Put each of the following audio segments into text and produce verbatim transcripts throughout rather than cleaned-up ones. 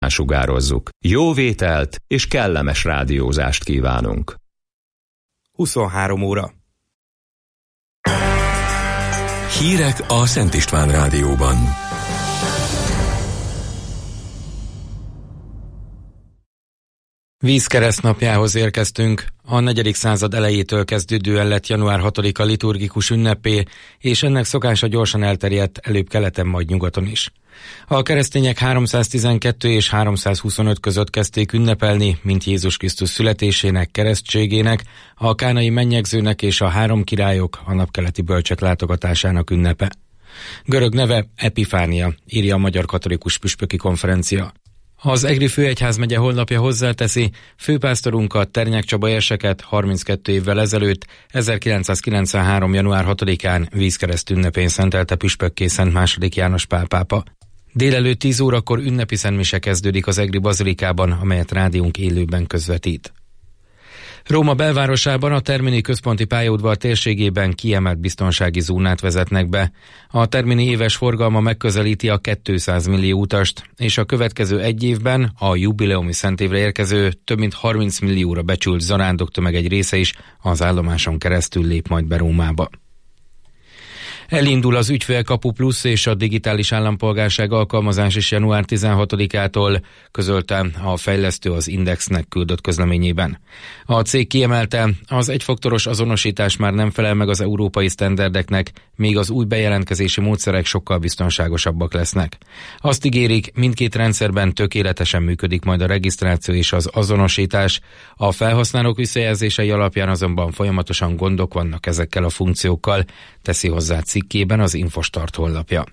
sugározzuk. Jó vételt és kellemes rádiózást kívánunk. huszonhárom óra. Hírek a Szent István Rádióban. Vízkeresztnapjához érkeztünk. A negyedik század elejétől kezdődően lett január hatodika liturgikus ünnepé, és ennek szokása gyorsan elterjedt előbb keleten, majd nyugaton is. A keresztények háromszáztizenkettő és háromszázhuszonöt között kezdték ünnepelni, mint Jézus Krisztus születésének, keresztségének, a kánai mennyegzőnek és a három királyok, a napkeleti bölcsek látogatásának ünnepe. Görög neve Epifánia, írja a Magyar Katolikus Püspöki Konferencia. Az Egri főegyházmegye honlapja hozzáteszi, főpásztorunkat, Ternyák Csaba érseket harminckettő évvel ezelőtt, ezerkilencszázkilencvenhárom. január hatodikán vízkereszt ünnepén szentelte püspökké Szent második János Pál pápa. Délelőtt tíz órakor ünnepi szentmise kezdődik az Egri bazilikában, amelyet rádiónk élőben közvetít. Róma belvárosában a Termini központi pályaudvar térségében kiemelt biztonsági zónát vezetnek be. A Termini éves forgalma megközelíti a kétszáz millió utast, és a következő egy évben a jubileumi szentévre érkező több mint harminc millióra becsült zarándoktömeg egy része is az állomáson keresztül lép majd be Rómába. Elindul az Ügyfélkapu Plusz és a digitális állampolgárság alkalmazás is január tizenhatodikától, közölte a fejlesztő az Indexnek küldött közleményében. A cég kiemelte, az egyfaktoros azonosítás már nem felel meg az európai sztenderdeknek, még az új bejelentkezési módszerek sokkal biztonságosabbak lesznek. Azt ígérik, mindkét rendszerben tökéletesen működik majd a regisztráció és az azonosítás, a felhasználók visszajelzései alapján azonban folyamatosan gondok vannak ezekkel a funkciókkal, teszi hozzá cikkében az Infostart honlapja.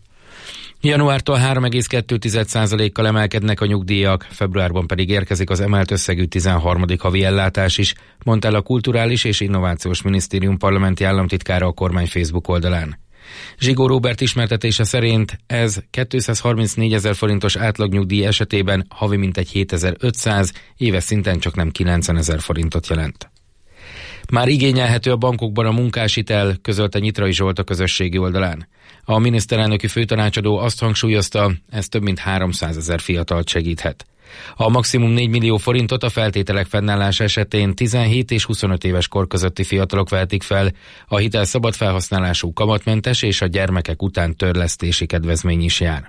Januártól három egész kettő százalékkal emelkednek a nyugdíjak, februárban pedig érkezik az emelt összegű tizenharmadik havi ellátás is, mondta el a Kulturális és Innovációs Minisztérium parlamenti államtitkára a kormány Facebook oldalán. Zsigó Róbert ismertetése szerint ez kétszázharmincnégyezer forintos átlagnyugdíj esetében havi mintegy hétezer-ötszáz, éves szinten csak nem kilencvenezer forintot jelent. Már igényelhető a bankokban a munkáshitel, közölte Nyitrai Zsolt a közösségi oldalán. A miniszterelnöki főtanácsadó azt hangsúlyozta, ez több mint háromszázezer fiatalt segíthet. A maximum négy millió forintot a feltételek fennállása esetén tizenhét és huszonöt éves kor közötti fiatalok vehetik fel, a hitel szabad felhasználású, kamatmentes és a gyermekek után törlesztési kedvezmény is jár.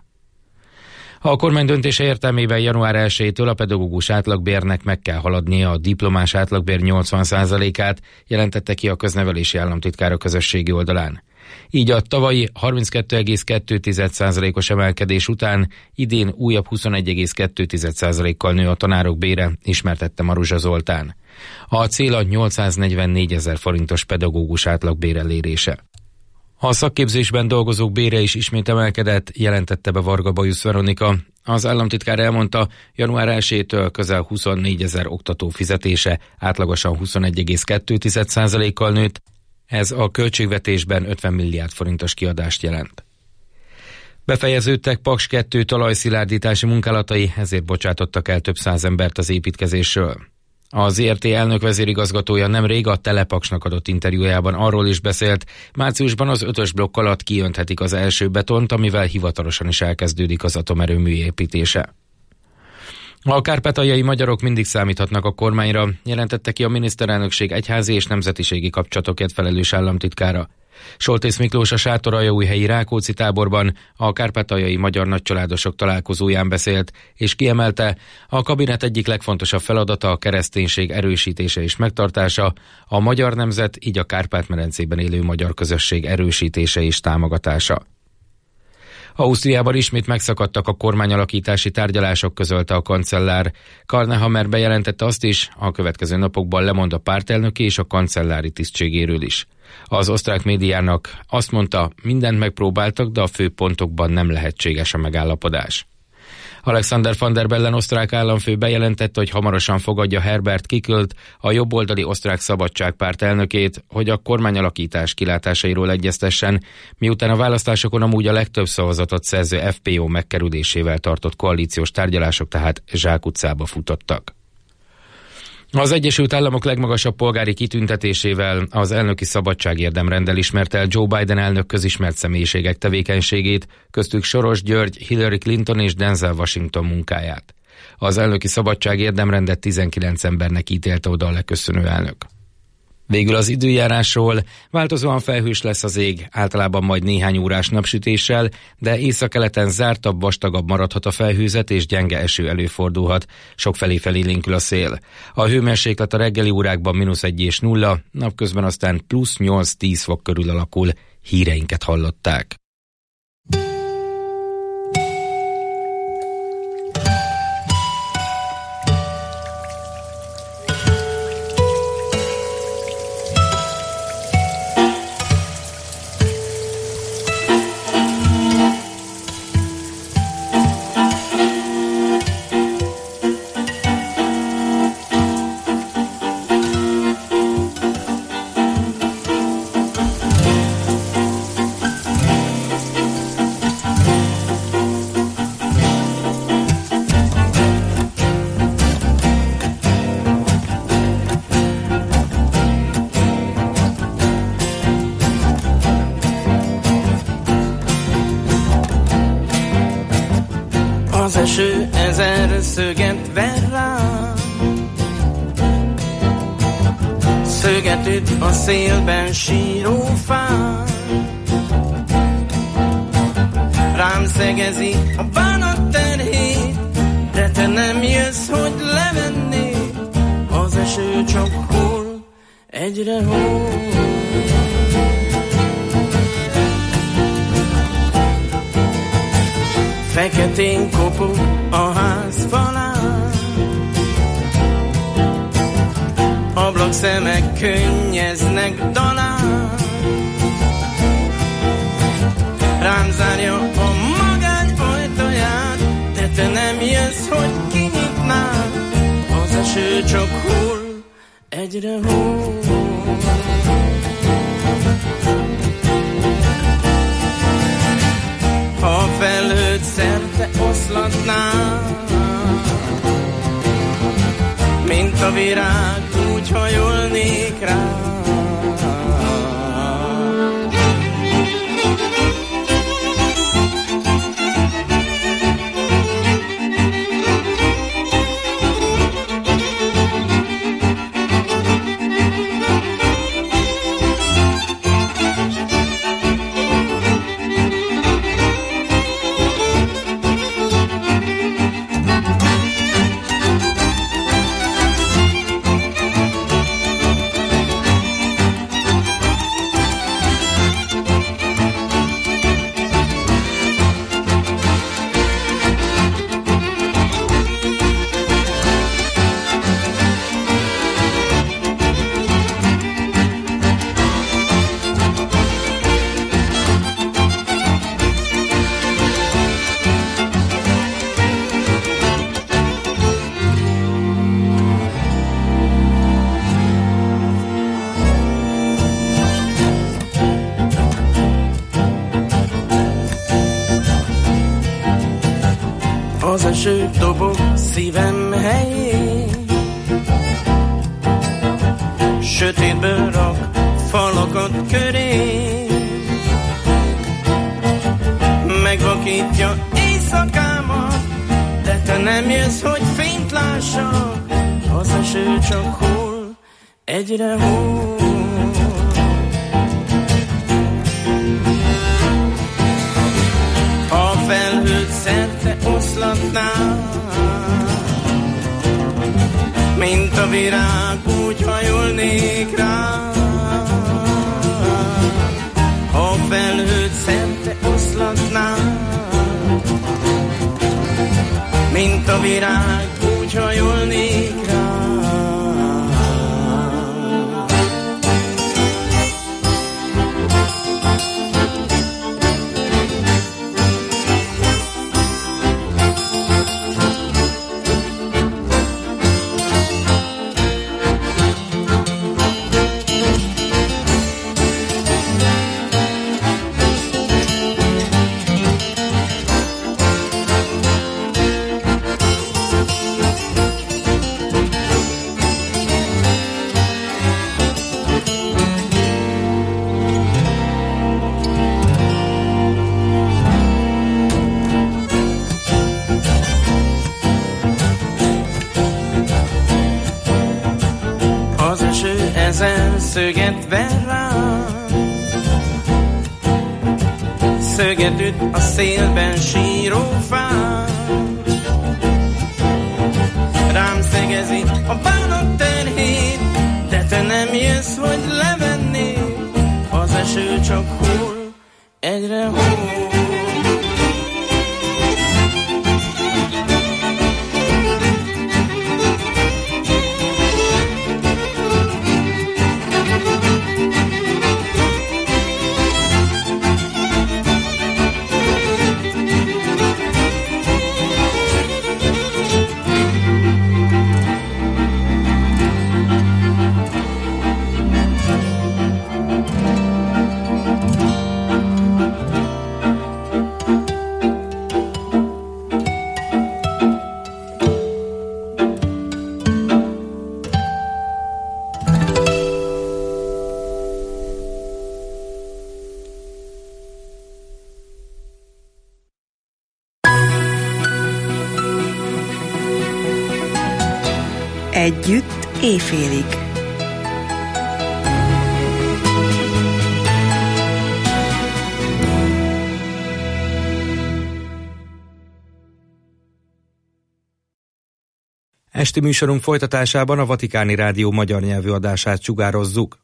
A kormány döntése értelmében január elsejétől a pedagógus átlagbérnek meg kell haladnia a diplomás átlagbér nyolcvan százalékát, jelentette ki a köznevelési államtitkár a közösségi oldalán. Így a tavalyi harminckét egész kettő százalékos emelkedés után idén újabb huszonegy egész kettő százalékkal nő a tanárok bére, ismertette Maruzsa Zoltán. A cél a nyolcszáznegyvennégyezer forintos pedagógus átlagbér elérése. A szakképzésben dolgozók bére is ismét emelkedett, jelentette be Varga Bajusz Veronika. Az államtitkár elmondta, január elsejétől közel huszonnégyezer oktató fizetése átlagosan huszonegy egész kettő százalékkal nőtt, ez a költségvetésben ötven milliárd forintos kiadást jelent. Befejeződtek Paks kettő talajszilárdítási munkálatai, ezért bocsátottak el több száz embert az építkezésről. Az zé er té elnök vezérigazgatója nemrég a Telepaksnak adott interjújában arról is beszélt, márciusban az ötös blokk alatt kiönthetik az első betont, amivel hivatalosan is elkezdődik az atomerőmű építése. A kárpátaljai magyarok mindig számíthatnak a kormányra, jelentette ki a miniszterelnökség egyházi és nemzetiségi kapcsolatokért felelős államtitkára. Soltész Miklós a Sátoraljaújhelyi Rákóczi táborban a kárpátaljai magyar nagycsaládosok találkozóján beszélt, és kiemelte, a kabinet egyik legfontosabb feladata a kereszténység erősítése és megtartása, a magyar nemzet, így a Kárpát-medencében élő magyar közösség erősítése és támogatása. Ausztriában ismét megszakadtak a kormányalakítási tárgyalások, közölte a kancellár. Karl Nehammer bejelentette azt is, a következő napokban lemond a pártelnöki és a kancellári tisztségéről is. Az osztrák médiának azt mondta, mindent megpróbáltak, de a fő pontokban nem lehetséges a megállapodás. Alexander Van der Bellen osztrák államfő bejelentette, hogy hamarosan fogadja Herbert Kiclt, a jobboldali osztrák szabadságpárt elnökét, hogy a kormányalakítás kilátásairól egyeztessen, miután a választásokon amúgy a legtöbb szavazatot szerző ef pé o megkerülésével tartott koalíciós tárgyalások tehát zsákutcába futottak. Az Egyesült Államok legmagasabb polgári kitüntetésével, az elnöki szabadságérdemrenddel ismerte el Joe Biden elnök közismert személyiségek tevékenységét, köztük Soros György, Hillary Clinton és Denzel Washington munkáját. Az elnöki szabadságérdemrendet tizenkilenc embernek ítélte oda a leköszönő elnök. Végül az időjárásról: változóan felhős lesz az ég, általában majd néhány órás napsütéssel, de északkeleten zártabb, vastagabb maradhat a felhőzet és gyenge eső előfordulhat, sokfelé felélénkül a szél. A hőmérséklet a reggeli órákban mínusz egy és nulla, napközben aztán plusz nyolc-tíz fok körül alakul. Híreinket hallották. Az eső ezer szöget ver rám, szöget üt a szélben síró fán. Rám szegezi a bánat terhét, de te nem jössz, hogy levennéd. Az eső csak hull, egyre hull. Feketén kopog a ház falán, ablakszemek könnyeznek dalán. Rám zárja a magány ajtaját, de te nem jössz, hogy kinyitnád. Az eső csak hull, egyre hull. Ha a felhőt szerte oszlatnám, mint a virág, úgy hajolnék rá. Az eső dobog szívem helyén, sötétből rak falakat köré, megvakítja éjszakámat, de te nem jössz, hogy fényt lássak. Az eső csak hull, egyre hull. A felhőt szerte oszlatnám, mint a virág, úgy hajolnék rá. A felhőt szerte oszlatnám, mint a virág, úgy hajolnék rá. ezer szöget ver rám. Szöget üt a szélben síró fám. Rám szegezi a bánat terhét, de te nem jössz, hogy levennéd. Az eső csak hull, egyre hull. Együtt éjfélig. Esti műsorunk folytatásában a Vatikáni Rádió magyar nyelvű adását sugározzuk.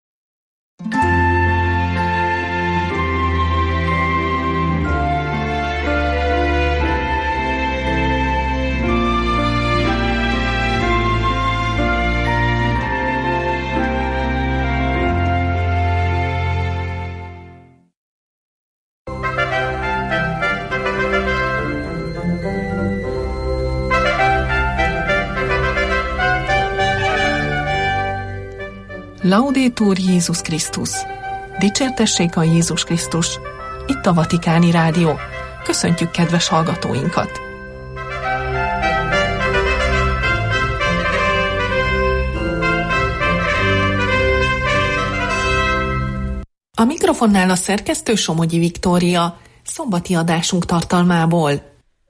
Laudetur Jézus Krisztus! Dicsértessék a Jézus Krisztus! Itt a Vatikáni Rádió. Köszöntjük kedves hallgatóinkat! A mikrofonnál a szerkesztő Somogyi Viktória, szombati adásunk tartalmából.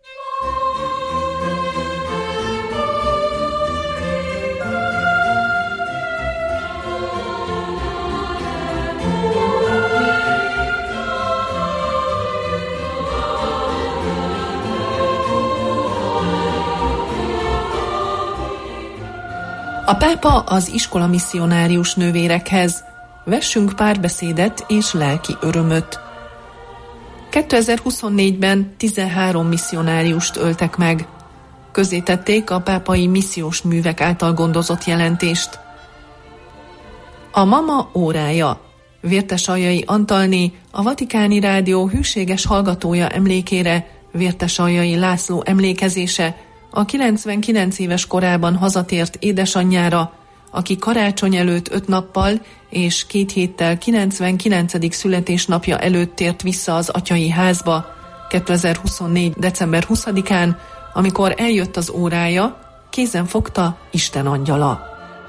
A pápa az iskola misszionárius nővérekhez: vessünk párbeszédet és lelki örömöt. kétezer-huszonnégyben tizenhárom misszionáriust öltek meg. Közzétették a pápai missziós művek által gondozott jelentést. A mama órája. Vértesaljai Antalné, a Vatikáni Rádió hűséges hallgatója emlékére, Vértesaljai László emlékezése, a kilencvenkilenc éves korában hazatért édesanyjára, aki karácsony előtt öt nappal és két héttel kilencvenkilencedik születésnapja előtt tért vissza az atyai házba kétezer-huszonnégy. december huszadikán, amikor eljött az órája, kézen fogta Isten angyala.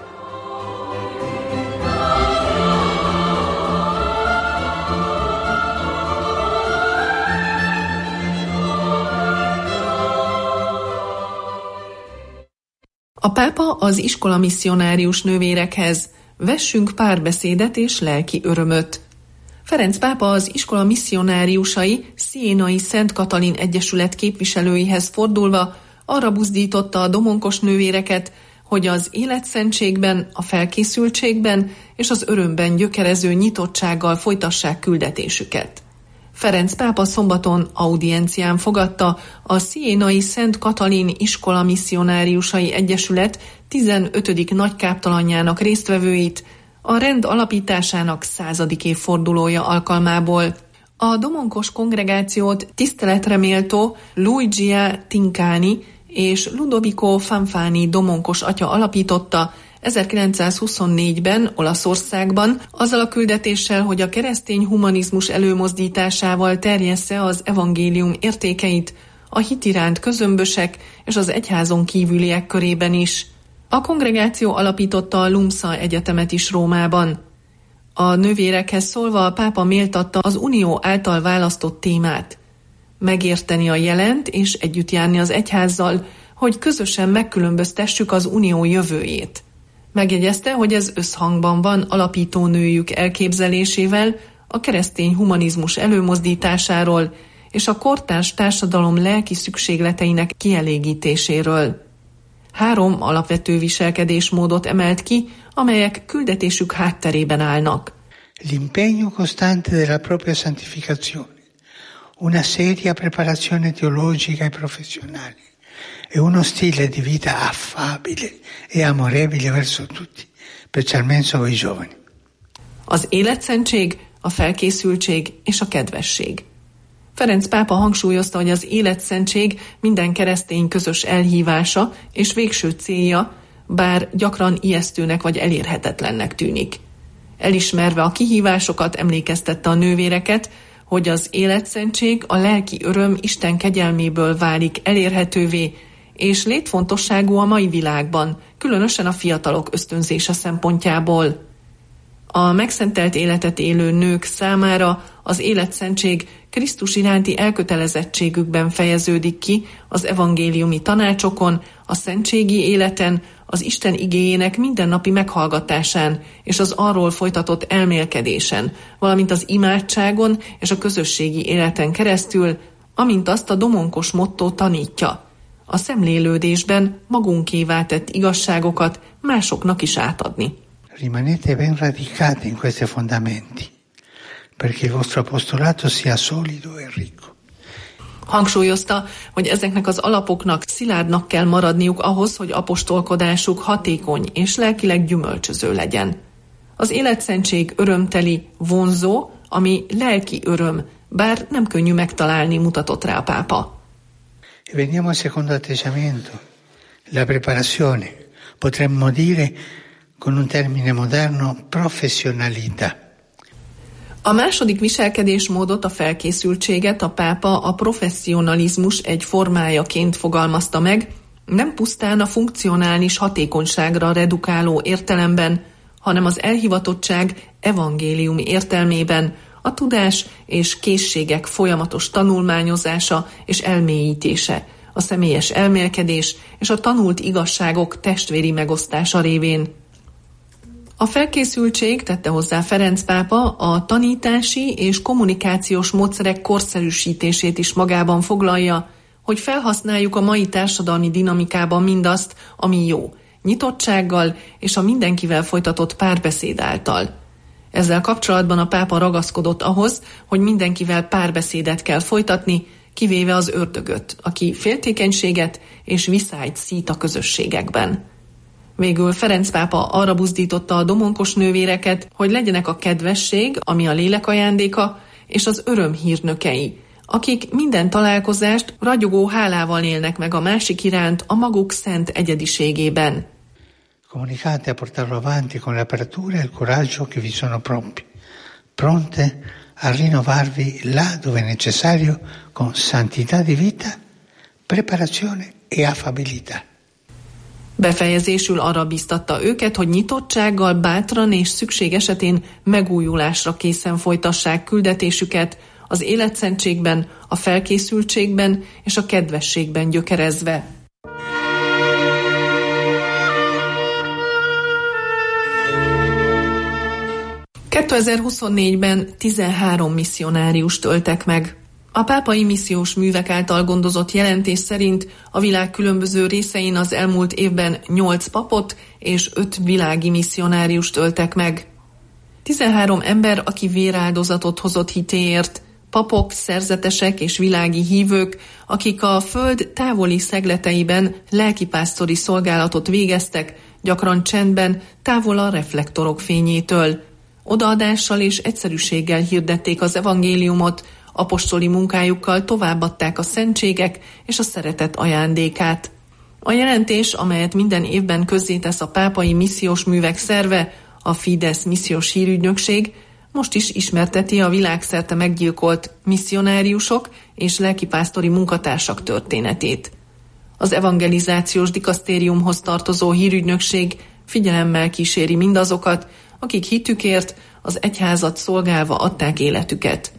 A pápa az iskola misszionárius nővérekhez: vessünk párbeszédet és lelki örömöt. Ferenc pápa az iskola misszionáriusai Sienai Szent Katalin Egyesület képviselőihez fordulva arra buzdította a domonkos nővéreket, hogy az életszentségben, a felkészültségben és az örömben gyökerező nyitottsággal folytassák küldetésüket. Ferenc pápa szombaton audiencián fogadta a Sienai Szent Katalin Iskola Misszionáriusai Egyesület tizenötödik nagykáptalanjának résztvevőit a rend alapításának századik évfordulója alkalmából. A domonkos kongregációt tiszteletre méltó Luigia Tincani és Ludovico Fanfani domonkos atya alapította ezerkilencszázhuszonnégyben Olaszországban, azzal a küldetéssel, hogy a keresztény humanizmus előmozdításával terjessze az evangélium értékeit a hit iránt közömbösek és az egyházon kívüliek körében is. A kongregáció alapította a Lumsa Egyetemet is Rómában. A nővérekhez szólva a pápa méltatta az unió által választott témát: megérteni a jelent és együtt járni az egyházzal, hogy közösen megkülönböztessük az unió jövőjét. Megjegyezte, hogy ez összhangban van alapítónőjük elképzelésével, a keresztény humanizmus előmozdításáról és a kortárs társadalom lelki szükségleteinek kielégítéséről. Három alapvető viselkedésmódot emelt ki, amelyek küldetésük hátterében állnak. L'impegno costante della propria santificazione, una seria preparazione teologica e professionale e uno stile di vita affabile e amorevole verso tutti, specialmente voi giovani. Az életszentség, a felkészültség és a kedvesség. Ferenc pápa hangsúlyozta, hogy az életszentség minden keresztény közös elhívása és végső célja, bár gyakran ijesztőnek vagy elérhetetlennek tűnik. Elismerve a kihívásokat, emlékeztette a nővéreket, hogy az életszentség a lelki öröm Isten kegyelméből válik elérhetővé, és létfontosságú a mai világban, különösen a fiatalok ösztönzése szempontjából. A megszentelt életet élő nők számára az életszentség Krisztus iránti elkötelezettségükben fejeződik ki az evangéliumi tanácsokon, a szentségi életen, az Isten igéjének mindennapi meghallgatásán és az arról folytatott elmélkedésen, valamint az imádságon és a közösségi életen keresztül, amint azt a domonkos mottó tanítja. A szemlélődésben magunkévá tett igazságokat másoknak is átadni. Rimanete ben radicati in questi fondamenti, perché il vostro apostolato sia solido e ricco. Hangsúlyozta, hogy ezeknek az alapoknak szilárdnak kell maradniuk ahhoz, hogy apostolkodásuk hatékony és lelkileg gyümölcsöző legyen. Az életszentség örömteli, vonzó, ami lelki öröm, bár nem könnyű megtalálni, mutatott rá a pápa. E veniamo al secondo atteggiamento, la preparazione, potremmo dire con un termine moderno, professionalità. A második viselkedésmódot, a felkészültséget a pápa a professzionalizmus egy formájaként fogalmazta meg, nem pusztán a funkcionális hatékonyságra redukáló értelemben, hanem az elhivatottság evangéliumi értelmében, a tudás és készségek folyamatos tanulmányozása és elmélyítése, a személyes elmélkedés és a tanult igazságok testvéri megosztása révén. A felkészültség, tette hozzá Ferenc pápa, a tanítási és kommunikációs módszerek korszerűsítését is magában foglalja, hogy felhasználjuk a mai társadalmi dinamikában mindazt, ami jó, nyitottsággal és a mindenkivel folytatott párbeszéd által. Ezzel kapcsolatban a pápa ragaszkodott ahhoz, hogy mindenkivel párbeszédet kell folytatni, kivéve az ördögöt, aki féltékenységet és viszályt szít a közösségekben. Végül Ferenc pápa arra buzdította a domonkos nővéreket, hogy legyenek a kedvesség, ami a lélek ajándéka, és az öröm hírnökei, akik minden találkozást ragyogó hálával élnek meg a másik iránt a maguk szent egyediségében. Comunicate a portarlo avanti con l'apertura e il coraggio che vi sono propri, pronte a rinnovarvi là dove è necessario con santità di vita, preparazione e affabilità. Befejezésül arra bíztatta őket, hogy nyitottsággal, bátran és szükség esetén megújulásra készen folytassák küldetésüket, az életszentségben, a felkészültségben és a kedvességben gyökerezve. kétezer-huszonnégyben tizenhárom misszionáriust öltek meg. A pápai missziós művek által gondozott jelentés szerint a világ különböző részein az elmúlt évben nyolc papot és öt világi misszionáriust öltek meg. tizenhárom ember, aki véráldozatot hozott hitéért, papok, szerzetesek és világi hívők, akik a föld távoli szegleteiben lelkipásztori szolgálatot végeztek, gyakran csendben, távol a reflektorok fényétől. Odaadással és egyszerűséggel hirdették az evangéliumot, apostoli munkájukkal továbbadták a szentségek és a szeretet ajándékát. A jelentés, amelyet minden évben közzétesz a pápai missziós művek szerve, a Fidesz missziós hírügynökség, most is ismerteti a világszerte meggyilkolt misszionáriusok és lelkipásztori munkatársak történetét. Az evangelizációs dikasztériumhoz tartozó hírügynökség figyelemmel kíséri mindazokat, akik hitükért az egyházat szolgálva adták életüket.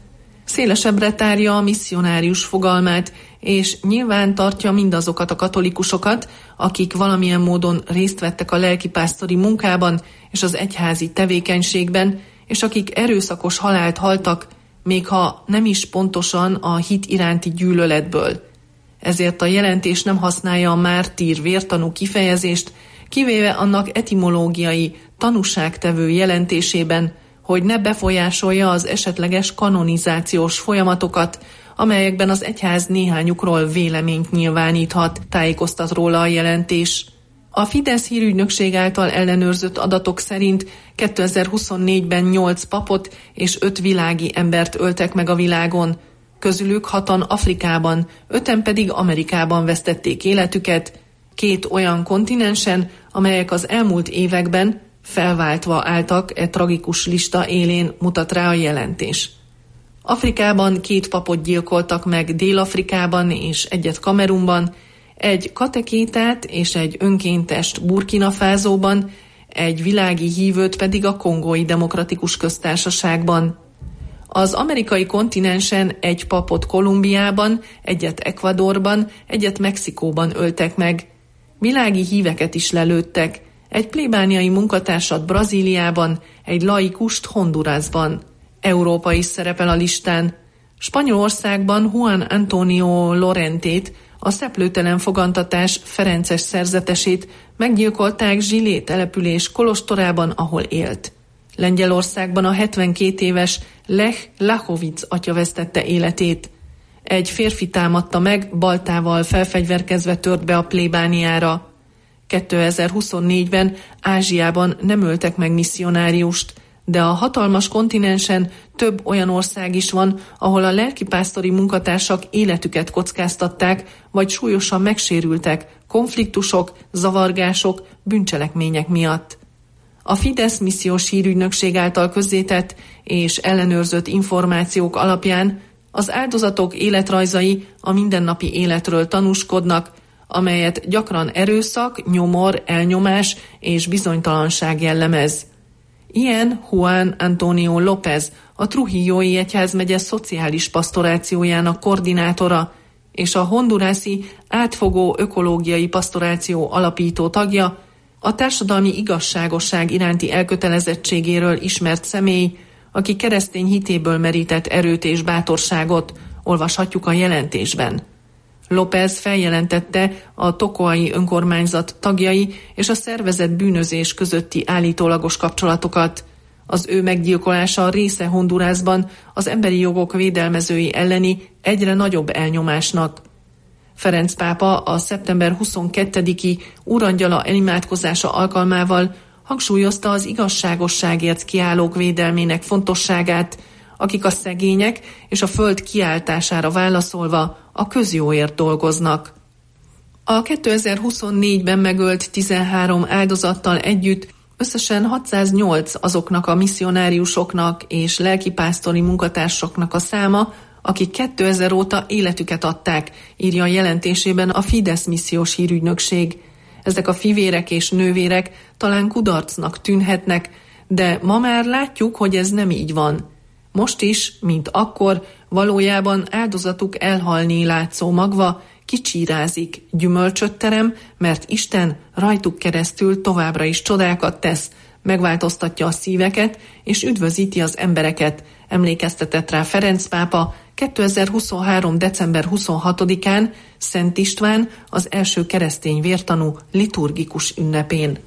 Szélesebbre tárja a misszionárius fogalmát, és nyilván tartja mindazokat a katolikusokat, akik valamilyen módon részt vettek a lelkipásztori munkában és az egyházi tevékenységben, és akik erőszakos halált haltak, még ha nem is pontosan a hit iránti gyűlöletből. Ezért a jelentés nem használja a mártír vértanú kifejezést, kivéve annak etimológiai, tanúságtevő jelentésében, hogy ne befolyásolja az esetleges kanonizációs folyamatokat, amelyekben az egyház néhányukról véleményt nyilváníthat, tájékoztat róla a jelentés. A Fidesz hírügynökség által ellenőrzött adatok szerint kétezer-huszonnégyben nyolc papot és öt világi embert öltek meg a világon, közülük hatan Afrikában, öten pedig Amerikában vesztették életüket, két olyan kontinensen, amelyek az elmúlt években felváltva álltak e tragikus lista élén, mutat rá a jelentés. Afrikában két papot gyilkoltak meg Dél-Afrikában és egyet Kamerunban, egy katekétát és egy önkéntest Burkina Fasóban, egy világi hívőt pedig a Kongói Demokratikus Köztársaságban. Az amerikai kontinensen egy papot Kolumbiában, egyet Ecuadorban, egyet Mexikóban öltek meg. Világi híveket is lelőttek, egy plébániai munkatársat Brazíliában, egy laikust Hondurasban. Európa is szerepel a listán. Spanyolországban Juan Antonio Lorentét, a szeplőtelen fogantatás ferences szerzetesét meggyilkolták Zsilé település kolostorában, ahol élt. Lengyelországban a hetvenkét éves Lech Lachovic atya vesztette életét. Egy férfi támadta meg, baltával felfegyverkezve tört be a plébániára. kétezer-huszonnégyben Ázsiában nem öltek meg misszionáriust, de a hatalmas kontinensen több olyan ország is van, ahol a lelkipásztori munkatársak életüket kockáztatták, vagy súlyosan megsérültek konfliktusok, zavargások, bűncselekmények miatt. A Fidesz missziós hírügynökség által közzétett és ellenőrzött információk alapján az áldozatok életrajzai a mindennapi életről tanúskodnak, amelyet gyakran erőszak, nyomor, elnyomás és bizonytalanság jellemez. Ilyen Juan Antonio López, a Trujillói egyházmegye szociális pastorációjának koordinátora és a hondurászi átfogó ökológiai pastoráció alapító tagja, a társadalmi igazságosság iránti elkötelezettségéről ismert személy, aki keresztény hitéből merített erőt és bátorságot, olvashatjuk a jelentésben. López feljelentette a tokoai önkormányzat tagjai és a szervezett bűnözés közötti állítólagos kapcsolatokat. Az ő meggyilkolása része Hondurasban az emberi jogok védelmezői elleni egyre nagyobb elnyomásnak. Ferenc pápa a szeptember huszonkettediki Úrangyala imádkozása alkalmával hangsúlyozta az igazságosságért kiállók védelmének fontosságát, akik a szegények és a föld kiáltására válaszolva a közjóért dolgoznak. A kétezer-huszonnégyben megölt tizenhárom áldozattal együtt összesen hatszáznyolc azoknak a misszionáriusoknak és lelkipásztori munkatársaknak a száma, akik kétezer óta életüket adták, írja a jelentésében a Fidesz missziós hírügynökség. Ezek a fivérek és nővérek talán kudarcnak tűnhetnek, de ma már látjuk, hogy ez nem így van. Most is, mint akkor, valójában áldozatuk elhalni látszó magva kicsírázik, gyümölcsöt terem, mert Isten rajtuk keresztül továbbra is csodákat tesz, megváltoztatja a szíveket és üdvözíti az embereket, emlékeztetett rá Ferenc pápa kétezer-huszonhárom. december huszonhatodikán Szent István, az első keresztény vértanú liturgikus ünnepén.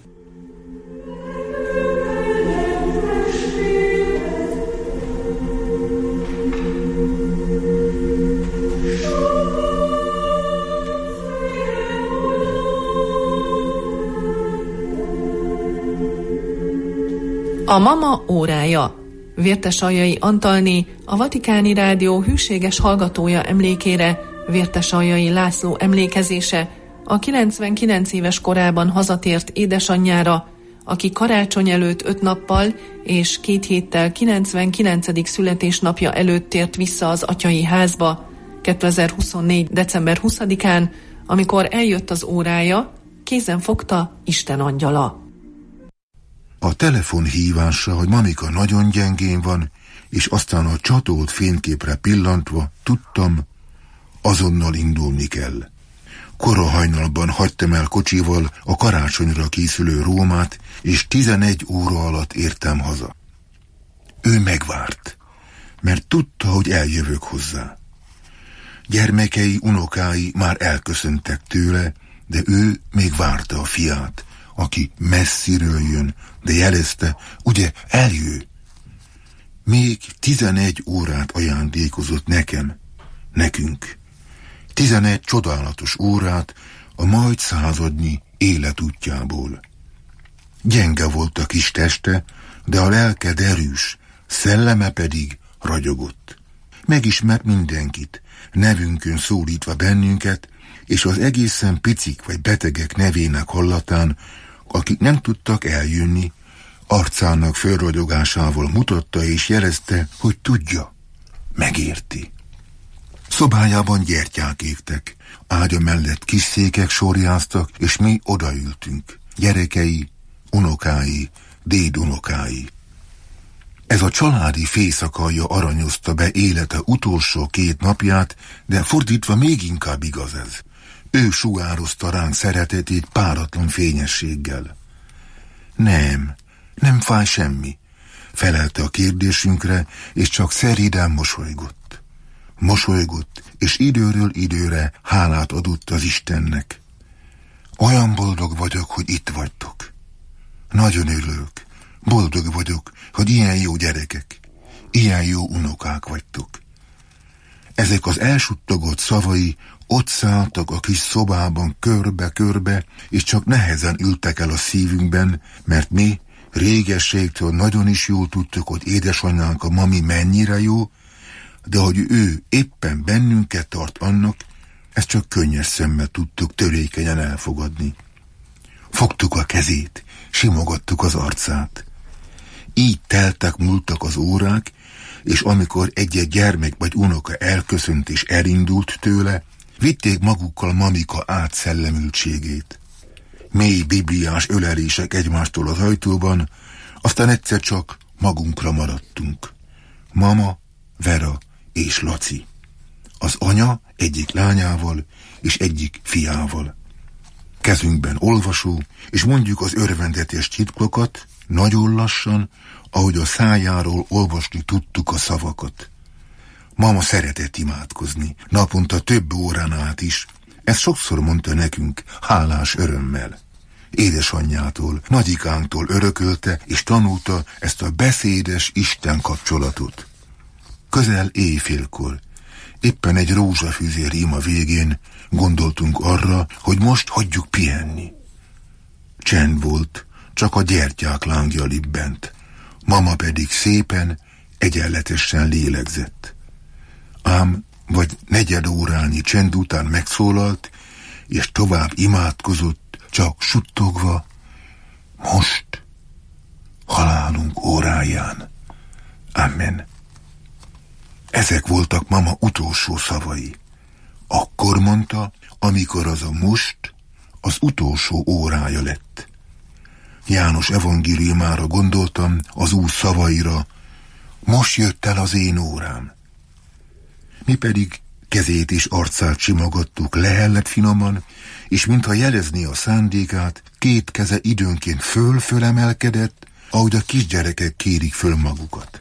A mama órája. Vértesaljai Antalné, a Vatikáni Rádió hűséges hallgatója emlékére, Vértesaljai László emlékezése, a kilencvenkilenc éves korában hazatért édesanyjára, aki karácsony előtt öt nappal és két héttel kilencvenkilencedik születésnapja előtt tért vissza az atyai házba, kétezer-huszonnégy. december huszadikán, amikor eljött az órája, kézen fogta Isten angyala. A telefonhívása, hogy mamika nagyon gyengén van, és aztán a csatolt fényképre pillantva tudtam, azonnal indulni kell. Kora hajnalban hagytam el kocsival a karácsonyra készülő Rómát, és tizenegy óra alatt értem haza. Ő megvárt, mert tudta, hogy eljövök hozzá. Gyermekei, unokái már elköszöntek tőle, de ő még várta a fiát, aki messziről jön, de jelezte, ugye eljő. Még tizenegy órát ajándékozott nekem, nekünk. Tizenegy csodálatos órát a majd századnyi életútjából. Gyenge volt a kis teste, de a lelke derűs, szelleme pedig ragyogott. Megismert mindenkit, nevünkön szólítva bennünket, és az egészen picik vagy betegek nevének hallatán, akik nem tudtak eljönni, arcának fölragyogásával mutatta és jelezte, hogy tudja, megérti. Szobájában gyertyák égtek, ágya mellett kis székek sorjáztak, és mi odaültünk, gyerekei, unokái, dédunokái. Ez a családi fészakalja aranyozta be élete utolsó két napját, de fordítva még inkább igaz ez. Ő sugározta ránk szeretetét páratlan fényességgel. Nem, nem fáj semmi, felelte a kérdésünkre, és csak szeriden mosolygott. Mosolygott, és időről időre hálát adott az Istennek. Olyan boldog vagyok, hogy itt vagytok. Nagyon örülök, boldog vagyok, hogy ilyen jó gyerekek, ilyen jó unokák vagytok. Ezek az elsuttogott szavai ott szálltak a kis szobában körbe-körbe, és csak nehezen ültek el a szívünkben, mert mi régességtől nagyon is jól tudtuk, hogy édesanyánk a mami mennyire jó, de hogy ő éppen bennünket tart annak, ezt csak könnyes szemmel tudtuk törékenyen elfogadni. Fogtuk a kezét, simogattuk az arcát. Így teltek, múltak az órák, és amikor egy-egy gyermek vagy unoka elköszönt és elindult tőle, vitték magukkal mamika átszellemültségét. Mély bibliás ölelések egymástól az ajtóban, aztán egyszer csak magunkra maradtunk. Mama, Vera és Laci. Az anya egyik lányával és egyik fiával. Kezünkben olvasó, és mondjuk az örvendetes titkokat, nagyon lassan, ahogy a szájáról olvasni tudtuk a szavakat. Mama szeretett imádkozni, naponta több órán át is. Ezt sokszor mondta nekünk, hálás örömmel. Édesanyjától, nagyikánktól örökölte és tanulta ezt a beszédes Isten kapcsolatot. Közel éjfélkor, éppen egy rózsafűzé ríma végén gondoltunk arra, hogy most hagyjuk pihenni. Csend volt, csak a gyertyák lángja libbent. Mama pedig szépen, egyenletesen lélegzett. Ám vagy negyed órányi csend után megszólalt, és tovább imádkozott, csak suttogva, most, halálunk óráján. Amen. Ezek voltak mama utolsó szavai. Akkor mondta, amikor az a most az utolsó órája lett. János evangéliumára gondoltam, az Úr szavaira, most jött el az én órám. Mi pedig kezét és arcát simogattuk lehellett finoman, és mintha jelezné a szándékát, két keze időnként föl-fölemelkedett, ahogy a kisgyerekek kérik föl magukat.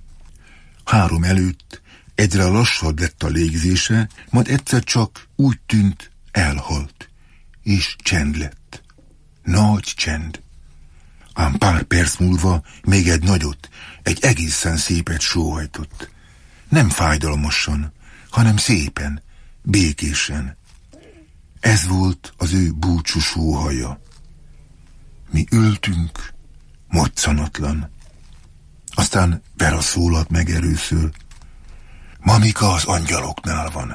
Három előtt egyre lassabb lett a légzése, majd egyszer csak úgy tűnt, elhalt, és csend lett. Nagy csend. Ám pár perc múlva még egy nagyot, egy egészen szépet sóhajtott. Nem fájdalmasan, hanem szépen, békésen. Ez volt az ő búcsú sóhaja. Mi ültünk, moccanatlan. Aztán Vera szólalt meg először. Mamika az angyaloknál van.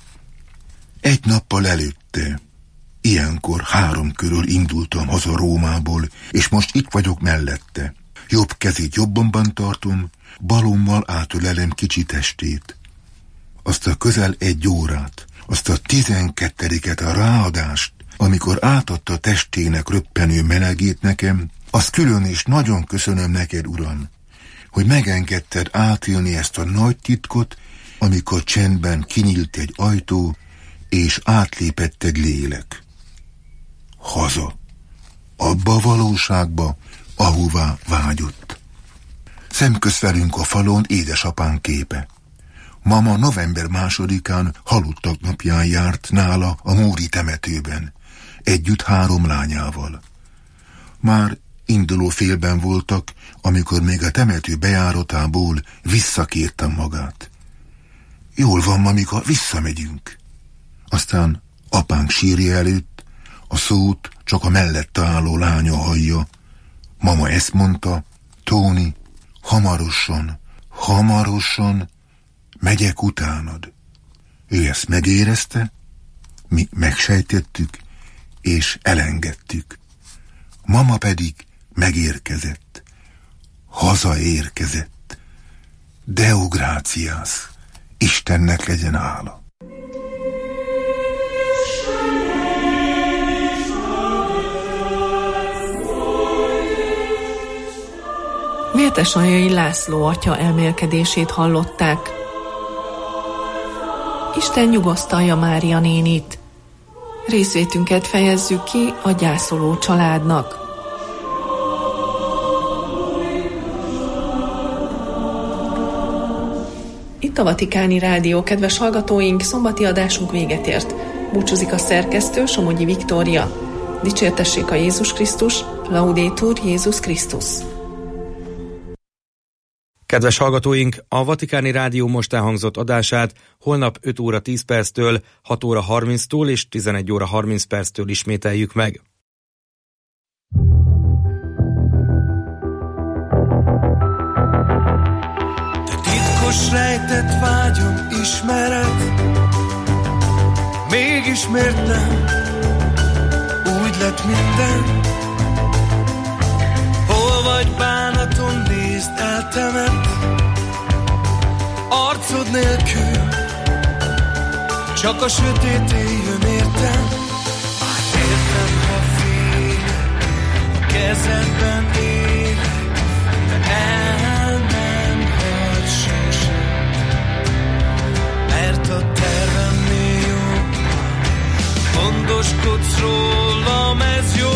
Egy nappal előtte, ilyenkor három körül indultam haza Rómából, és most itt vagyok mellette. Jobb kezét jobbomban tartom, balommal átölelem kicsi testét. Azt a közel egy órát, azt a tizenkettediket a ráadást, amikor átadta testének röppenő melegét nekem, azt külön és nagyon köszönöm neked, Uram, hogy megengedted átélni ezt a nagy titkot, amikor csendben kinyílt egy ajtó, és átlépett egy lélek. Haza. Abba a valóságba, ahová vágyott. Szemköz velünk a falon édesapán képe. Mama november másodikán halottak napján járt nála a Móri temetőben, együtt három lányával. Már induló félben voltak, amikor még a temető bejáratából visszakértem magát. Jól van, mamika, visszamegyünk. Aztán apánk sírja előtt a szót csak a mellette álló lánya hallja. Mama ezt mondta, Tóni, hamarosan, hamarosan megyek utánad. Ő ezt megérezte, mi megsejtettük, és elengedtük. Mama pedig megérkezett, hazaérkezett. Deo gratias, Istennek legyen hála. Vértesanyjai László atya elmélkedését hallották. Isten nyugosztalja Mária nénit. Részvétünket fejezzük ki a gyászoló családnak. Itt a Vatikáni Rádió, kedves hallgatóink, szombati adásunk véget ért. Búcsúzik a szerkesztő, Somogyi Viktória. Dicsértessék a Jézus Krisztus, Laudétur Jézus Krisztus. Kedves hallgatóink, a Vatikáni Rádió most elhangzott adását holnap öt óra tíz perctől, hat óra harminctól és tizenegy óra harminc perctől ismételjük meg. Te titkos rejtett vágyom ismered, mégis miért nem úgy lett minden? Hol vagy bánatom, nézd, eltemet arcod nélkül, csak a sötét éjjön értem. Már értem, ha félek, a kezedben élek, de el nem hagy sosem, mert a tervemnél jobban gondoskodsz rólam, ez jó.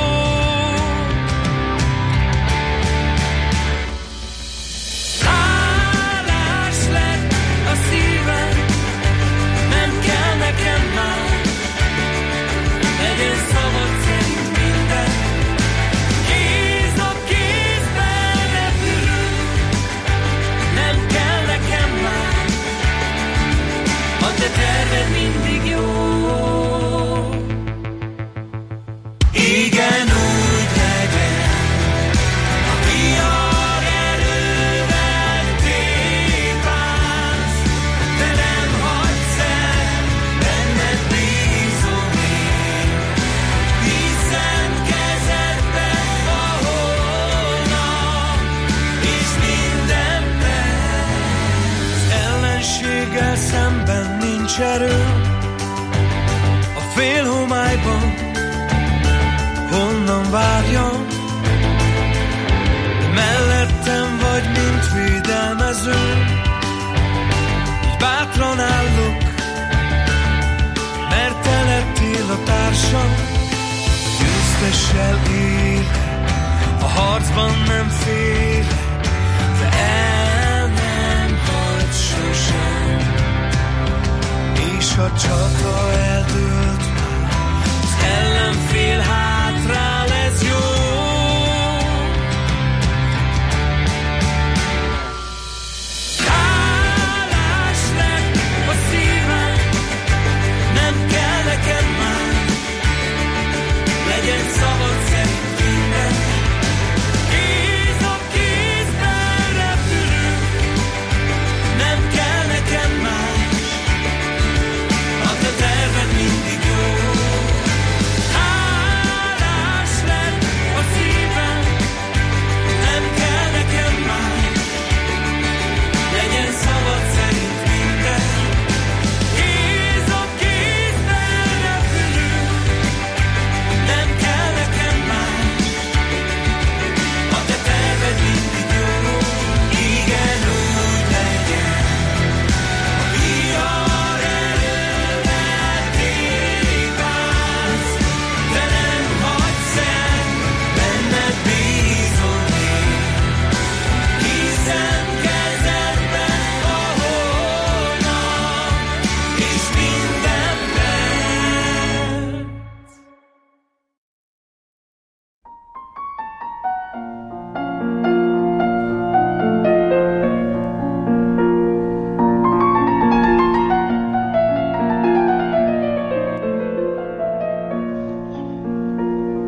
Terved mindig jó. Igen, úgy legyen, a vihar erővel tépász, de nem hagysz el, benned bízom én, hiszen kezedben a holnap, és minden perc ellenséggel szemben nincs erő. A fél homályban honnan várjam, de mellettem vagy, mint védelmező. Így bátran állok, mert te lettél a társam. Győztessel él, a harcban nem fél, de el nem hagy sosem. És a csata eldőlt, az ellenfél hátrál, ez jó. Hálás lett a szívem, nem kell nekem már, legyen szabad szerint minden. Kéz a kézben repülünk, nem kell nekem már, a te terved mindig jó. Hálás lett a szívem, nem kell nekem már, legyen szabad szerint minden. Kéz a kézben repülünk, nem kell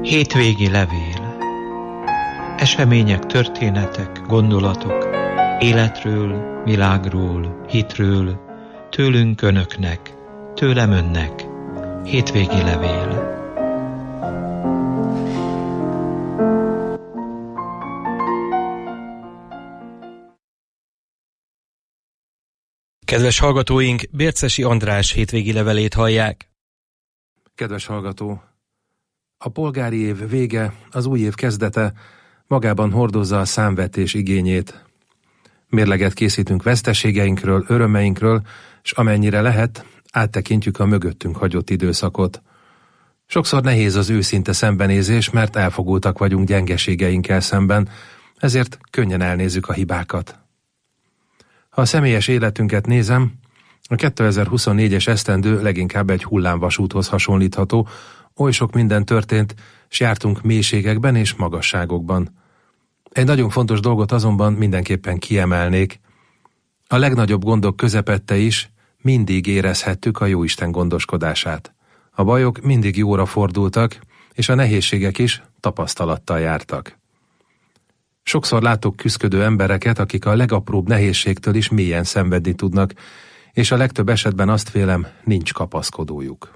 Hétvégi levél. Események, történetek, gondolatok, életről, világról, hitről, tőlünk önöknek, tőlem önnek. Hétvégi levél. Kedves hallgatóink, Bércesi András hétvégi levelét hallják. Kedves hallgató! A polgári év vége, az új év kezdete magában hordozza a számvetés igényét. Mérleget készítünk veszteségeinkről, örömeinkről, és amennyire lehet, áttekintjük a mögöttünk hagyott időszakot. Sokszor nehéz az őszinte szembenézés, mert elfogultak vagyunk gyengeségeinkkel szemben, ezért könnyen elnézzük a hibákat. Ha a személyes életünket nézem, a kétezer-huszonnégyes esztendő leginkább egy hullámvasúthoz hasonlítható, oly sok minden történt, s jártunk mélységekben és magasságokban. Egy nagyon fontos dolgot azonban mindenképpen kiemelnék. A legnagyobb gondok közepette is mindig érezhettük a Jóisten gondoskodását. A bajok mindig jóra fordultak, és a nehézségek is tapasztalattal jártak. Sokszor látok küszködő embereket, akik a legapróbb nehézségtől is mélyen szenvedni tudnak, és a legtöbb esetben azt vélem, nincs kapaszkodójuk.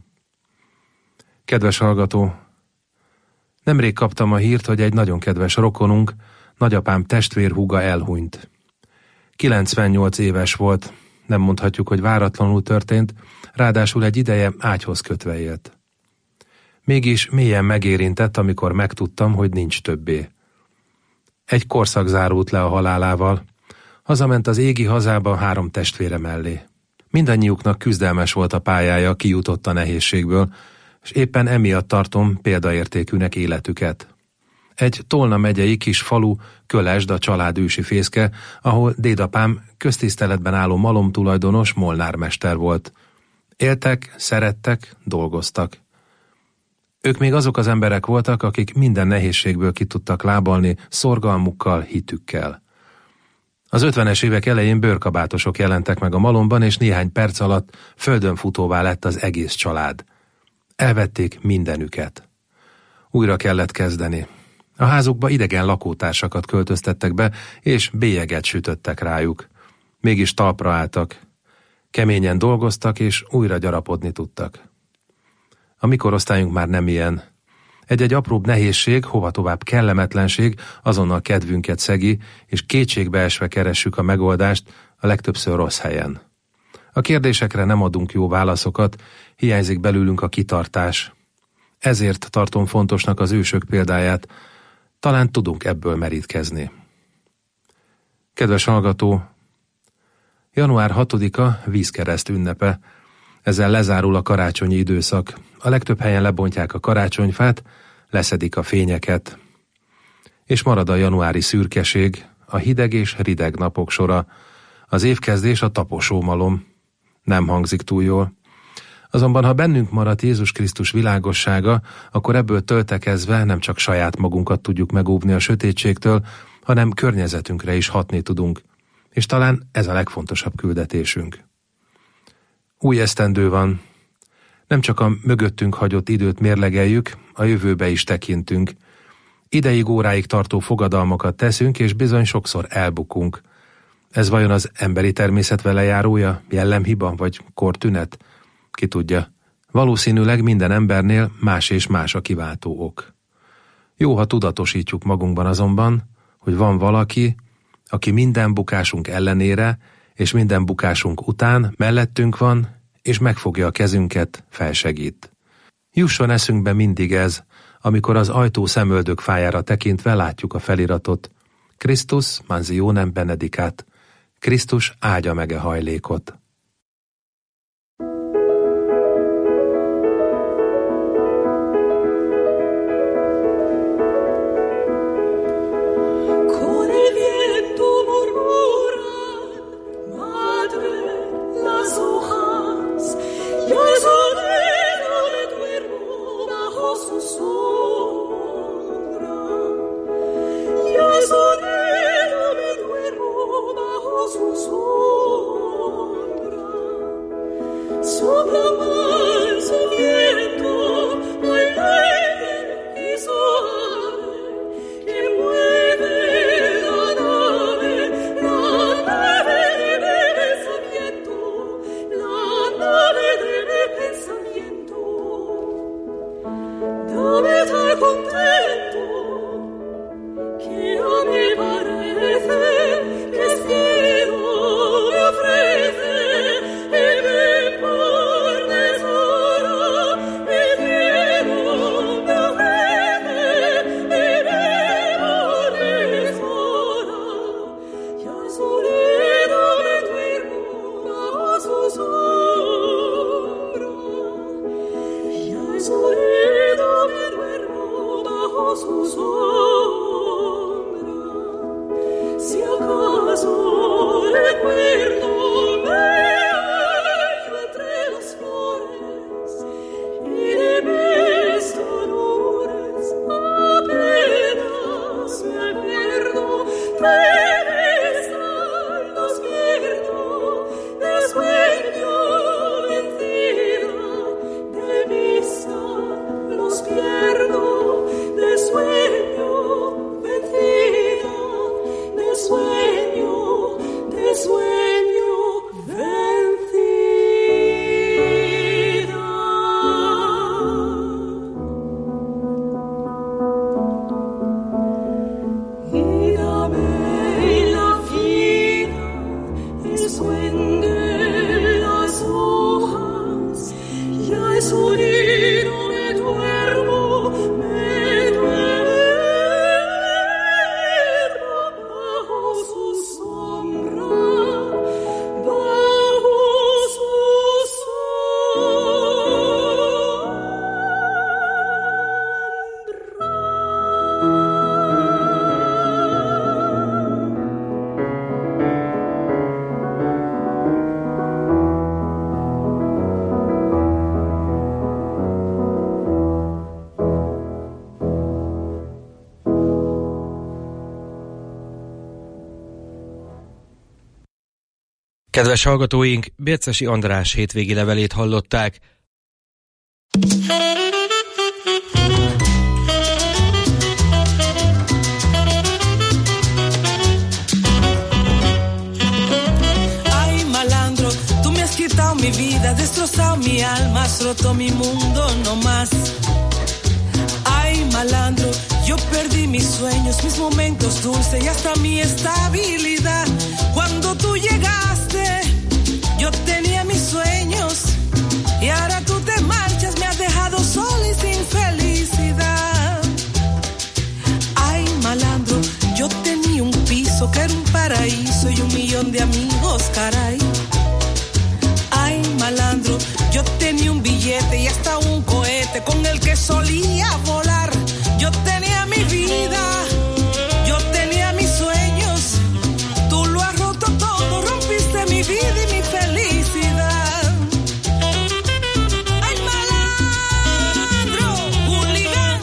Kedves hallgató, nemrég kaptam a hírt, hogy egy nagyon kedves rokonunk, nagyapám testvérhúga elhunyt. kilencvennyolc éves volt, nem mondhatjuk, hogy váratlanul történt, ráadásul egy ideje ágyhoz kötve élt. Mégis mélyen megérintett, amikor megtudtam, hogy nincs többé. Egy korszak zárult le a halálával, hazament az égi hazába három testvére mellé. Mindannyiuknak küzdelmes volt a pályája, kijutott a nehézségből, és éppen emiatt tartom példaértékűnek életüket. Egy Tolna megyei kis falu, Kölesd a család ősi fészke, ahol dédapám köztiszteletben álló malomtulajdonos molnármester volt. Éltek, szerettek, dolgoztak. Ők még azok az emberek voltak, akik minden nehézségből ki tudtak lábalni szorgalmukkal, hitükkel. Az ötvenes évek elején bőrkabátosok jelentek meg a malomban, és néhány perc alatt földönfutóvá lett az egész család. Elvették mindenüket. Újra kellett kezdeni. A házukba idegen lakótársakat költöztettek be, és bélyeget sütöttek rájuk. Mégis talpra álltak. Keményen dolgoztak, és újra gyarapodni tudtak. A mi korosztályunk már nem ilyen. Egy-egy apróbb nehézség, hova tovább kellemetlenség azonnal kedvünket szegi, és kétségbeesve keressük a megoldást, a legtöbbször rossz helyen. A kérdésekre nem adunk jó válaszokat, hiányzik belőlünk a kitartás. Ezért tartom fontosnak az ősök példáját, talán tudunk ebből merítkezni. Kedves hallgató, január hatodika vízkereszt ünnepe, ezzel lezárul a karácsonyi időszak. A legtöbb helyen lebontják a karácsonyfát, leszedik a fényeket. És marad a januári szürkeség, a hideg és rideg napok sora, az évkezdés a taposómalom. Nem hangzik túl jól. Azonban, ha bennünk maradt Jézus Krisztus világossága, akkor ebből töltekezve nem csak saját magunkat tudjuk megóvni a sötétségtől, hanem környezetünkre is hatni tudunk. És talán ez a legfontosabb küldetésünk. Új esztendő van. Nem csak a mögöttünk hagyott időt mérlegeljük, a jövőbe is tekintünk. Ideig, óráig tartó fogadalmakat teszünk, és bizony sokszor elbukunk. Ez vajon az emberi természet velejárója, jellemhiba vagy kortünet? Ki tudja. Valószínűleg minden embernél más és más a kiváltó ok. Jó, ha tudatosítjuk magunkban azonban, hogy van valaki, aki minden bukásunk ellenére, és minden bukásunk után mellettünk van, és megfogja a kezünket, felsegít. Jusson eszünkbe mindig ez, amikor az ajtó szemöldök fájára tekintve látjuk a feliratot. Christus mansionem benedicat. Krisztus áldja meg a hajlékot. Sus Kedves hallgatóink, Bércesi András hétvégi levelét hallották. Ay, malandro, tú me has quitado mi vida, destrozado mi alma, has roto mi mundo no más. Ay, malandro, yo perdí mis sueños, mis momentos dulces y hasta mi estabilidad. Cuando tú llegaste, yo tenía mis sueños y ahora tú te marchas, me has dejado sola y sin felicidad. Ay, malandro, yo tenía un piso que era un paraíso y un millón de amigos, caray. Ay, malandro, yo tenía un billete y hasta un cohete con el que solía volar. Yo tenía mi vida, yo tenía mis sueños, tú lo has roto todo, rompiste mi vida y mi felicidad. Ay, malandro, hooligan.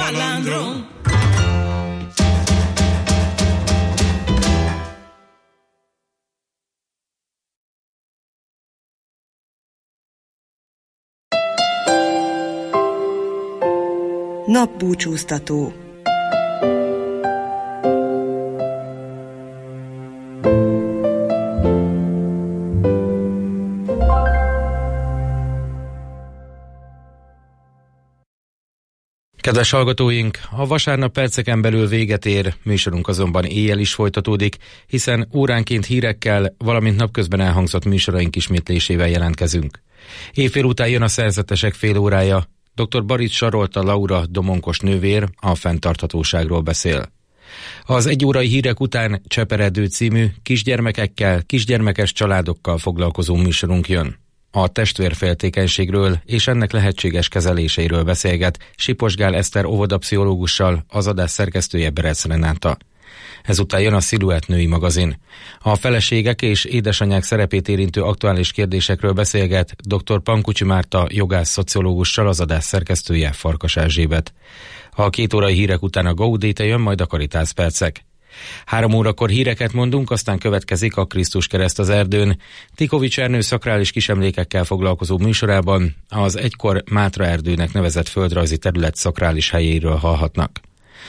malandro. Napbúcsúztató. Kedves hallgatóink, a vasárnap perceken belül véget ér, műsorunk azonban éjjel is folytatódik, hiszen óránként hírekkel, valamint napközben elhangzott műsoraink ismétlésével jelentkezünk. Éjfél után jön a szerzetesek fél órája, dr. Barics Sarolta Laura domonkos nővér a fenntarthatóságról beszél. Az egyórai hírek után Cseperedő című kisgyermekekkel, kisgyermekes családokkal foglalkozó műsorunk jön. A testvérféltékenységről és ennek lehetséges kezeléséről beszélget Siposgál Eszter óvodapszichológussal, az adás szerkesztője Berec Renáta. Ezután jön a Sziluett női magazin. A feleségek és édesanyák szerepét érintő aktuális kérdésekről beszélget dr. Pankucsi Márta jogász szociológussal, az adás szerkesztője Farkas Erzsébet. A két órai hírek után a Gaudéte jön, majd a Karitász percek. Három órakor híreket mondunk, aztán következik a Krisztus kereszt az erdőn. Tikovics Ernő szakrális kisemlékekkel foglalkozó műsorában az egykor Mátra erdőnek nevezett földrajzi terület szakrális helyéről hallhatnak.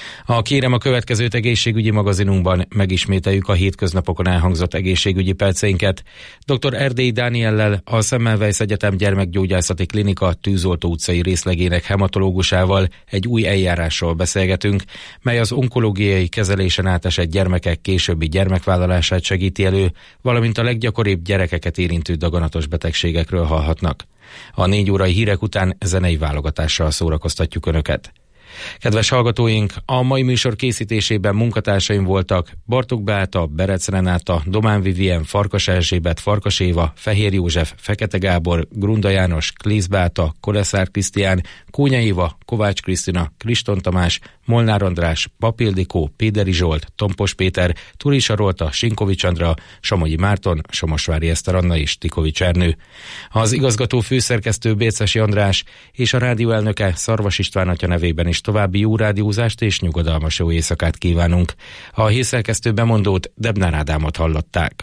A Kérem a következőt egészségügyi magazinunkban megismételjük a hétköznapokon elhangzott egészségügyi perceinket. dr. Erdélyi Dániellel, a Semmelweis Egyetem gyermekgyógyászati klinika Tűzoltó utcai részlegének hematológusával egy új eljárásról beszélgetünk, mely az onkológiai kezelésen átesett gyermekek későbbi gyermekvállalását segíti elő, valamint a leggyakoribb gyerekeket érintő daganatos betegségekről hallhatnak. A négy órai hírek után zenei válogatással szórakoztatjuk Önöket. Kedves hallgatóink, a mai műsor készítésében munkatársaim voltak Bartók Beáta, Berec Renáta, Domán Vivien, Farkas Erzsébet, Farkas Éva, Fehér József, Fekete Gábor, Grunda János, Klész Beáta, Koleszár Krisztián, Kónya Éva, Kovács Krisztina, Kriston Tamás, Molnár András, Papildikó, Péderi Zsolt, Tompos Péter, Turi Sarolta, Sinkovics Andra, Somogyi Márton, Somosvári Eszter Anna és Tikovics Ernő. Az igazgató főszerkesztő Bércesi András és a rádió elnöke Szarvas István atya nevében is további jó rádiózást és nyugodalmas jó éjszakát kívánunk. A hírszerkesztő bemondót, Debnár Ádámot hallották.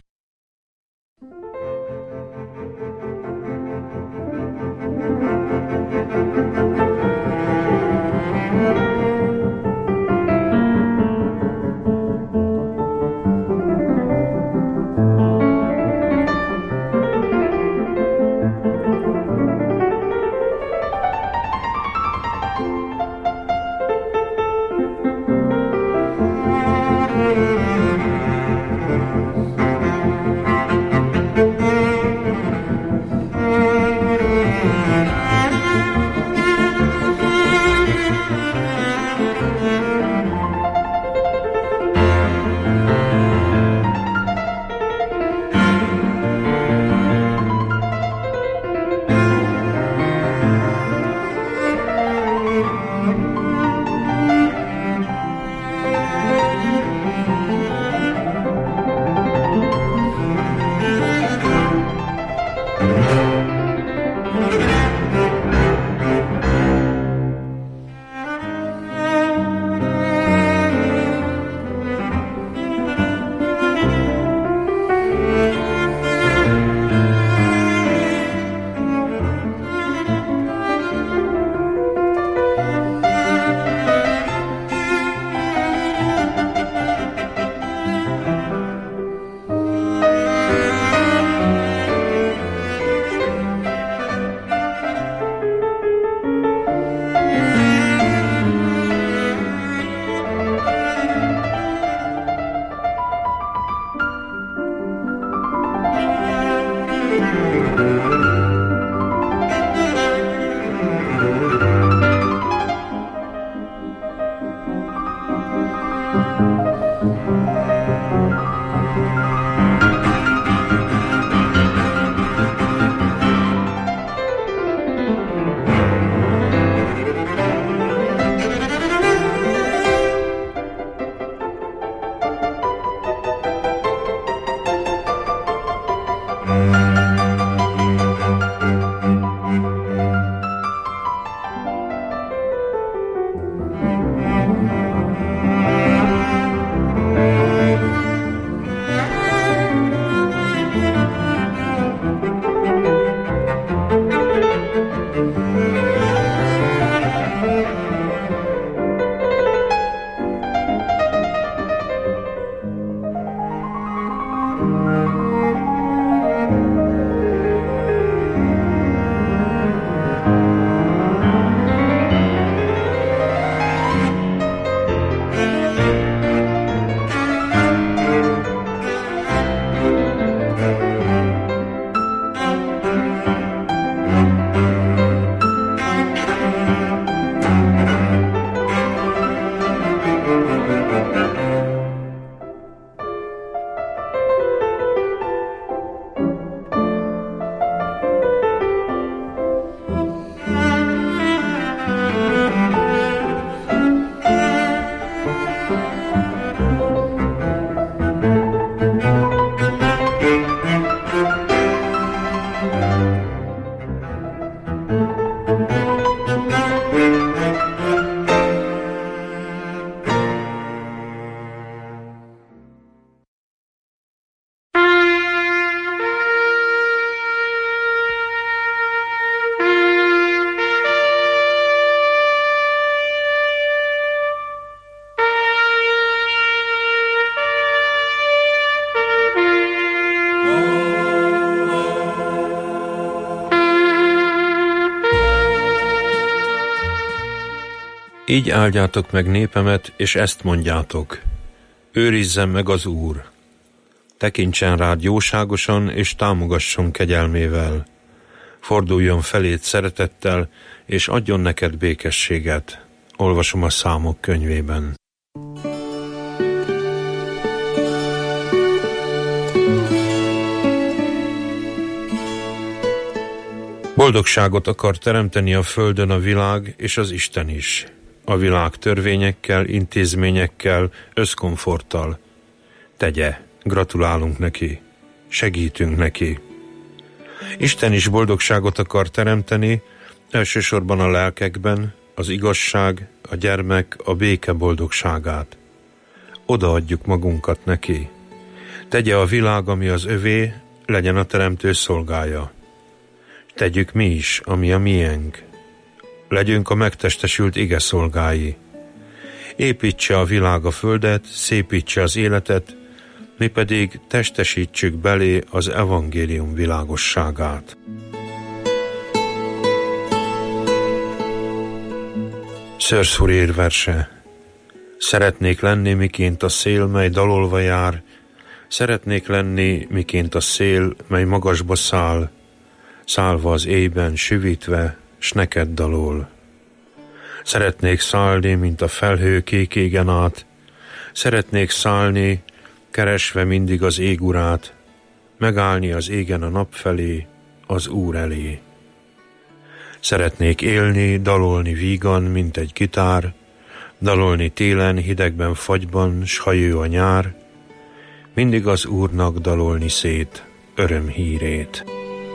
Így áldjátok meg népemet, és ezt mondjátok: őrizzen meg az Úr, tekintsen rád jóságosan, és támogasson kegyelmével, forduljon feléd szeretettel, és adjon neked békességet. Olvasom a Számok könyvében. Boldogságot akar teremteni a földön a világ és az Isten is. A világ törvényekkel, intézményekkel, összkomforttal. Tegye, gratulálunk neki, segítünk neki. Isten is boldogságot akar teremteni, elsősorban a lelkekben, az igazság, a gyermek, a béke boldogságát. Odaadjuk magunkat neki. Tegye a világ, ami az övé, legyen a teremtő szolgája. Tegyük mi is, ami a miénk. Legyünk a megtestesült ige szolgái. Építse a világ a földet, szépítse az életet, mi pedig testesítsük belé az evangélium világosságát. Szőrszúrér verse. Szeretnék lenni, miként a szél, mely dalolva jár, szeretnék lenni, miként a szél, mely magasba száll, szállva az éjben, süvítve, s neked dalol. Szeretnék szállni, mint a felhő kék égen át, szeretnék szállni, keresve mindig az ég urát, megállni az égen a nap felé, az Úr elé. Szeretnék élni, dalolni vígan, mint egy gitár, dalolni télen, hidegben, fagyban, s ha jő a nyár, mindig az Úrnak dalolni szét örömhírét.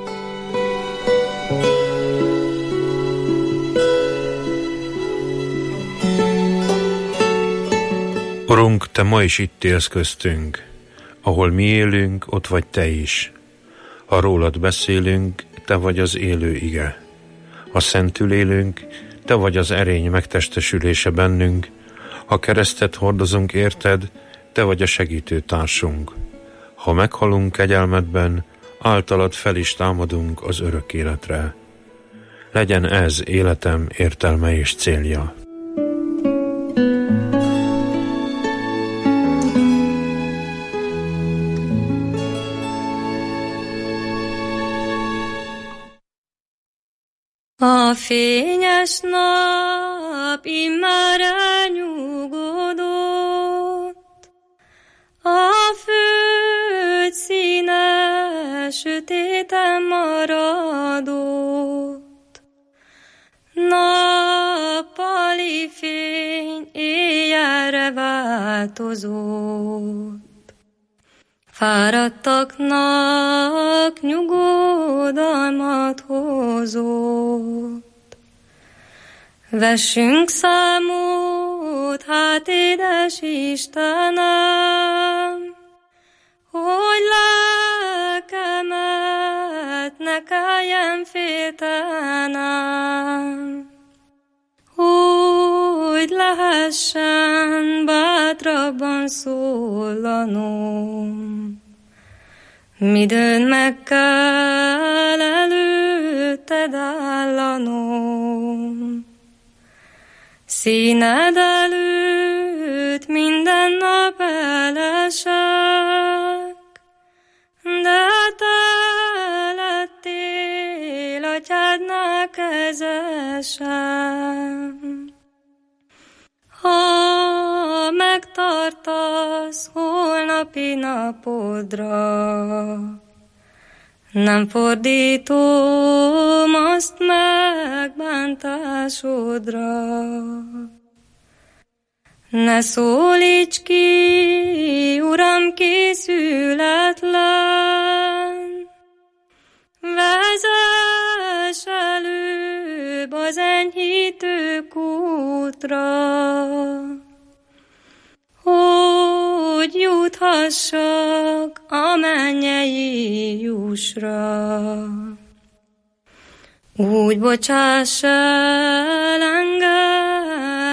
Urunk, Te ma is itt élsz köztünk, ahol mi élünk, ott vagy Te is. Ha rólad beszélünk, Te vagy az élő ige. Ha szentül élünk, Te vagy az erény megtestesülése bennünk. Ha keresztet hordozunk érted, Te vagy a segítő társunk. Ha meghalunk kegyelmedben, általad fel is támadunk az örök életre. Legyen ez életem értelme és célja. A fényes nap immár elnyugodott, a föld színe sötéten maradott, nappali fény éjjelre változott. Fáradtaknak nyugodalmat hozott. Vessünk számot, hát édes Istenem, hogy lelkemet ne kelljen féltenem, hogy lehessen bátrabban szólanom. Midőn meg kell előtted állanom, színed előtt minden nap elesek, de te lettél atyádnál kezesem. Ha megtartasz holnapi napodra, nem fordítom azt megbántásodra. Ne szólíts ki, Uram, készületlen, vezess előbb az enyhítő kútra, hogy juthassak a mennyei jussra. Úgy bocsáss el engem,